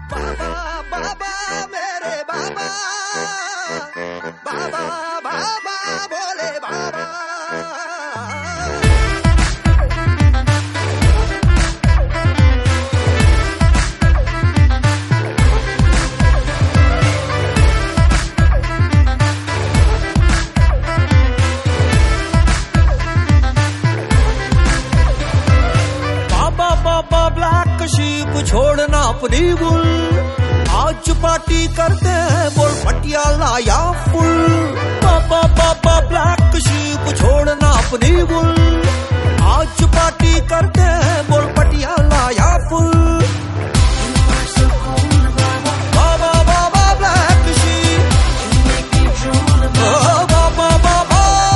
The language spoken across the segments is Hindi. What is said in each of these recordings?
बाबा बाबा मेरे बाबा, बाबा बाबा बोले बाबा। बाबा बाबा ब्लैक शीप छोड़ना अपनी भूल, आज पार्टी करते हैं बोल पटियाला या फुल। बाबा बाबा ब्लैक शीप छोड़ना अपनी भूल, आज पार्टी करते हैं बोल पटियाला या फुल। बाबा बाबा ब्लैक शीप, बाबा बाबा।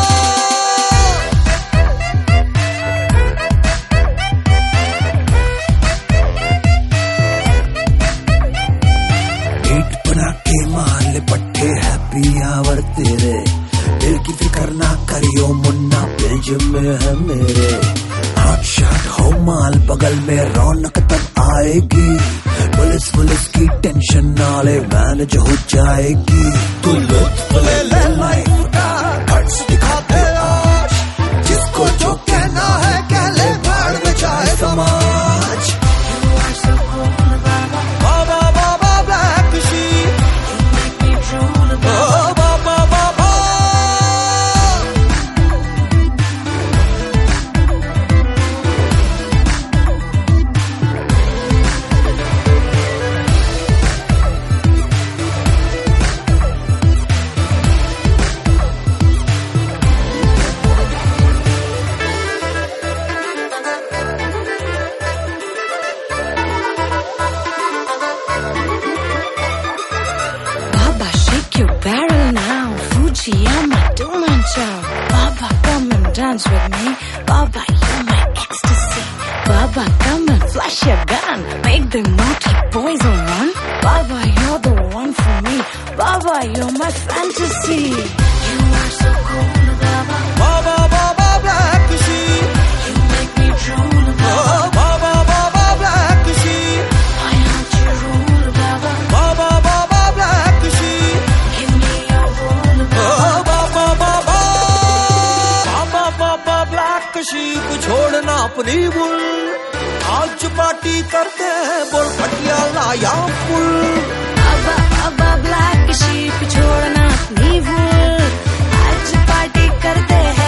बना के मार ले पट्टे हैप्पी आवर तेरे, दिल की फिक्र ना करियो मुन्ना बेल्जियम में है मेरे। हॉट शॉट हो माल बगल में रौनक तब आएगी, पुलिस की टेंशन ना ले मैनेज हो जाएगी। तू लुत्फ ले ले लाइफ का कट्स दिखाते आज, जिसको जो कहना है कह ले भाड़ में चाहे समाज। बाबा बाबा ब्लैक शीप, बाबा बाबा। Barrel now, Fujiyama, don't chow. Baba, come and dance with me. Baba, you're my ecstasy. Baba, come and flash your gun. Make the naughty boys all run. Baba, you're the one for me. Baba, you're my fantasy. You are so cool, Baba. Baba, Baba, black sheep. You make me drool, Baba. Baba, Baba, black sheep. Why don't you rule, Baba? Baba, Baba, black sheep. Give me your rule, Baba. Baba, Baba. Baba, Baba, black sheep. छोड़ना अपनी भूल, आज पार्टी करते हैं बोल पटियाला या full. Baba, Baba, black sheep, छोड़ना अपनी भूल, आज पार्टी करते हैं।